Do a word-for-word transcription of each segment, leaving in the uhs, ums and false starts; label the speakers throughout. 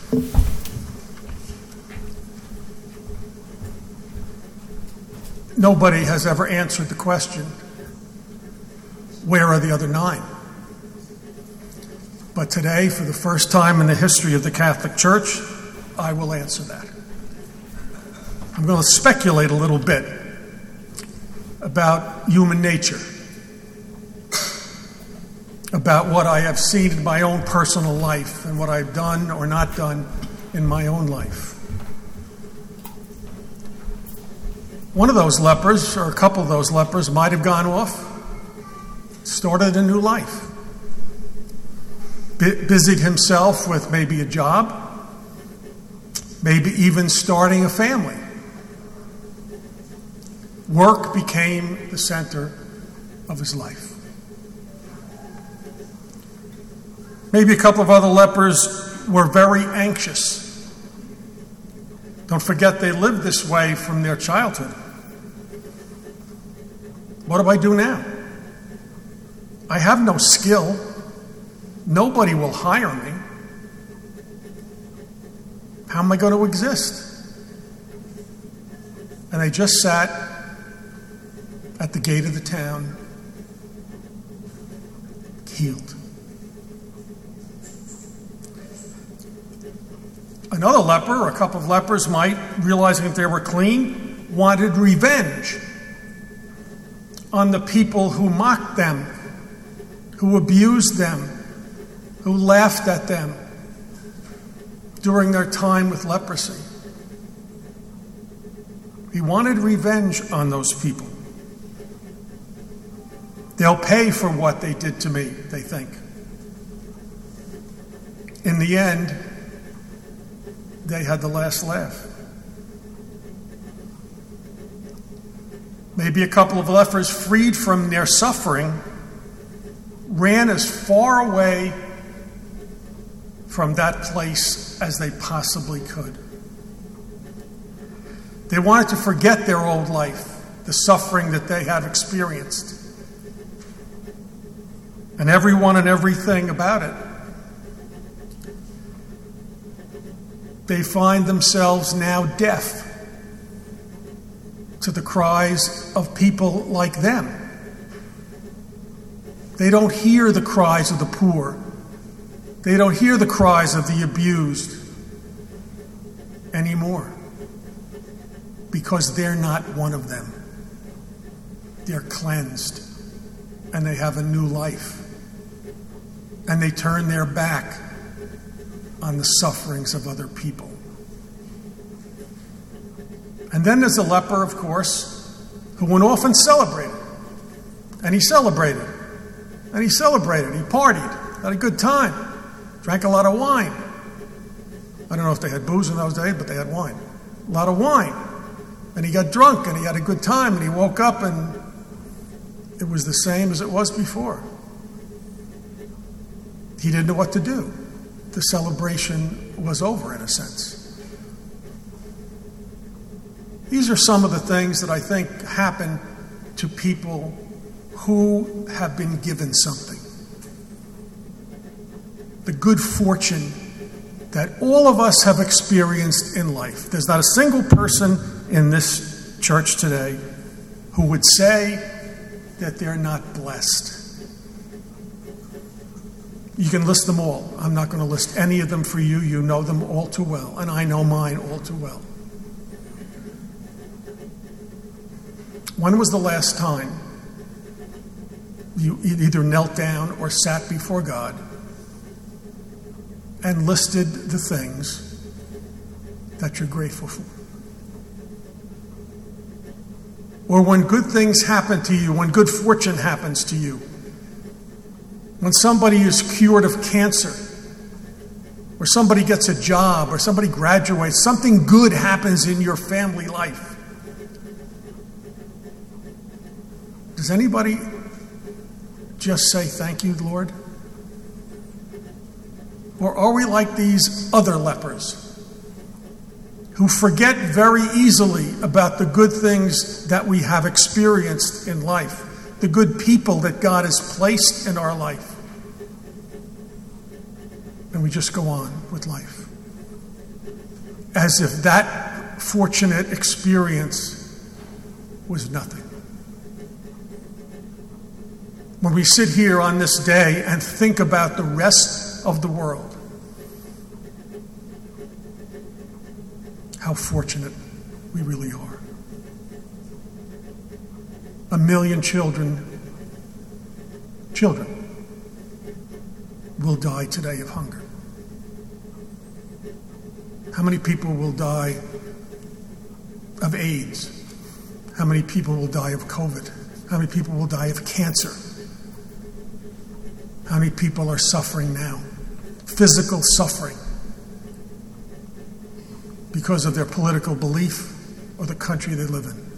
Speaker 1: Nobody has ever answered the question, where are the other nine? But today, for the first time in the history of the Catholic Church, I will answer that. I'm going to speculate a little bit about human nature, about what I have seen in my own personal life and what I've done or not done in my own life. One of those lepers, or a couple of those lepers, might have gone off, started a new life, B- busied himself with maybe a job, maybe even starting a family. Work became the center of his life. Maybe a couple of other lepers were very anxious. Don't forget they lived this way from their childhood. What do I do now? I have no skill. Nobody will hire me. How am I going to exist? And they just sat at the gate of the town, healed. Another leper, or a couple of lepers, might, realizing that they were clean, wanted revenge on the people who mocked them, who abused them, who laughed at them during their time with leprosy. He wanted revenge on those people. They'll pay for what they did to me, they think. In the end, they had the last laugh. Maybe a couple of lepers, freed from their suffering, ran as far away from that place as they possibly could. They wanted to forget their old life, the suffering that they had experienced, and everyone and everything about it. They find themselves now deaf to the cries of people like them. They don't hear the cries of the poor. They don't hear the cries of the abused anymore, because they're not one of them. They're cleansed, and they have a new life. And they turn their back on the sufferings of other people. And then there's a leper, of course, who went off and celebrated. And he celebrated. And he celebrated. He partied. Had a good time. Drank a lot of wine. I don't know if they had booze in those days, but they had wine. A lot of wine. And he got drunk and he had a good time, and he woke up and it was the same as it was before. He didn't know what to do. The celebration was over, in a sense. These are some of the things that I think happen to people who have been given something. The good fortune that all of us have experienced in life. There's not a single person in this church today who would say that they're not blessed. You can list them all. I'm not going to list any of them for you. You know them all too well, and I know mine all too well. When was the last time you either knelt down or sat before God and listed the things that you're grateful for? Or when good things happen to you, when good fortune happens to you, when somebody is cured of cancer, or somebody gets a job, or somebody graduates, something good happens in your family life. Does anybody just say, "Thank you, Lord"? Or are we like these other lepers who forget very easily about the good things that we have experienced in life, the good people that God has placed in our life, and we just go on with life? as if that fortunate experience was nothing. When we sit here on this day and think about the rest of the world, how fortunate we really are. A million children, children, will die today of hunger. How many people will die of AIDS? How many people will die of COVID? How many people will die of cancer? How many people are suffering now? Physical suffering because of their political belief or the country they live in.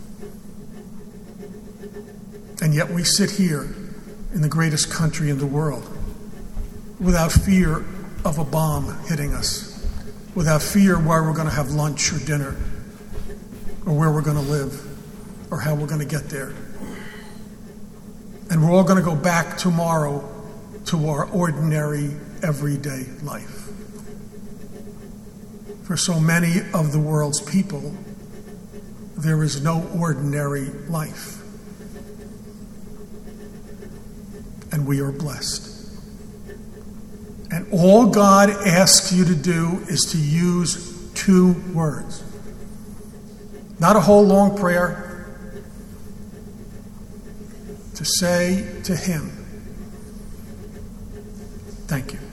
Speaker 1: And yet we sit here in the greatest country in the world without fear of a bomb hitting us, without fear where we're going to have lunch or dinner, or where we're going to live, or how we're going to get there. And we're all going to go back tomorrow to our ordinary, everyday life. For so many of the world's people, there is no ordinary life. And we are blessed. And all God asks you to do is to use two words. Not a whole long prayer. To say to Him, thank you.